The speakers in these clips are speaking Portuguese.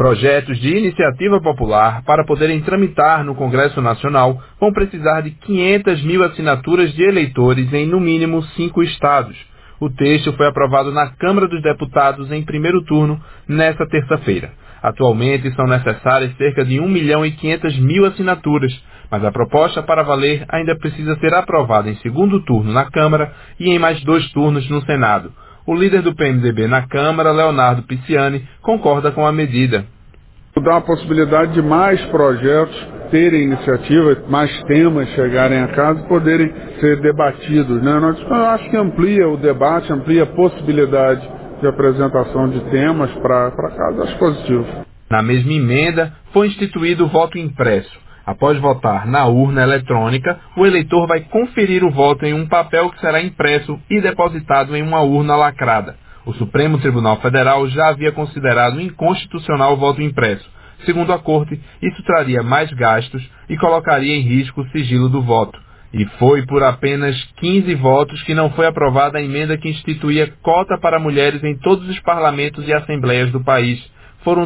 Projetos de iniciativa popular, para poderem tramitar no Congresso Nacional, vão precisar de 500 mil assinaturas de eleitores em, no mínimo, 5 estados. O texto foi aprovado na Câmara dos Deputados em primeiro turno, nesta terça-feira. Atualmente, são necessárias cerca de 1.500.000 assinaturas, mas a proposta para valer ainda precisa ser aprovada em segundo turno na Câmara e em mais 2 turnos no Senado. O líder do PMDB na Câmara, Leonardo Pisciani, concorda com a medida. Dá a possibilidade de mais projetos terem iniciativa, mais temas chegarem a casa e poderem ser debatidos, né? Eu acho que amplia o debate, amplia a possibilidade de apresentação de temas para casa. Acho positivo. Na mesma emenda, foi instituído o voto impresso. Após votar na urna eletrônica, o eleitor vai conferir o voto em um papel que será impresso e depositado em uma urna lacrada. O Supremo Tribunal Federal já havia considerado inconstitucional o voto impresso. Segundo a Corte, isso traria mais gastos e colocaria em risco o sigilo do voto. E foi por apenas 15 votos que não foi aprovada a emenda que instituía cota para mulheres em todos os parlamentos e assembleias do país. Foram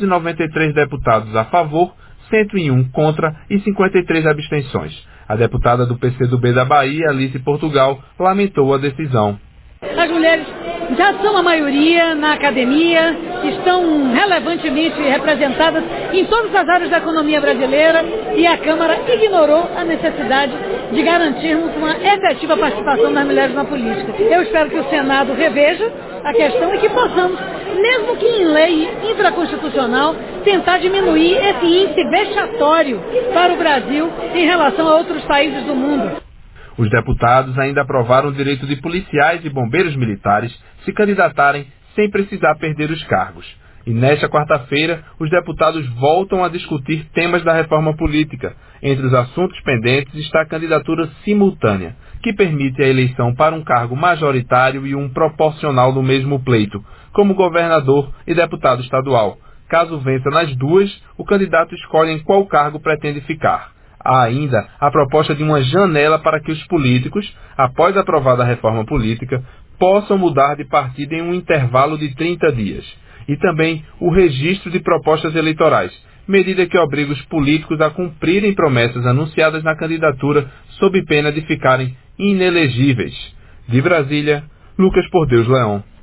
293 deputados a favor, 101 contra e 53 abstenções. A deputada do PCdoB da Bahia, Alice Portugal, lamentou a decisão. As mulheres já são a maioria na academia, estão relevantemente representadas em todas as áreas da economia brasileira e a Câmara ignorou a necessidade de garantirmos uma efetiva participação das mulheres na política. Eu espero que o Senado reveja a questão e que possamos, mesmo que em lei infraconstitucional, tentar diminuir esse índice vexatório para o Brasil em relação a outros países do mundo. Os deputados ainda aprovaram o direito de policiais e bombeiros militares se candidatarem sem precisar perder os cargos. E nesta quarta-feira, os deputados voltam a discutir temas da reforma política. Entre os assuntos pendentes está a candidatura simultânea, que permite a eleição para um cargo majoritário e um proporcional no mesmo pleito, como governador e deputado estadual. Caso vença nas duas, o candidato escolhe em qual cargo pretende ficar. Há ainda a proposta de uma janela para que os políticos, após aprovada a reforma política, possam mudar de partido em um intervalo de 30 dias. E também o registro de propostas eleitorais, medida que obriga os políticos a cumprirem promessas anunciadas na candidatura sob pena de ficarem inelegíveis. De Brasília, Lucas Por Deus Leão.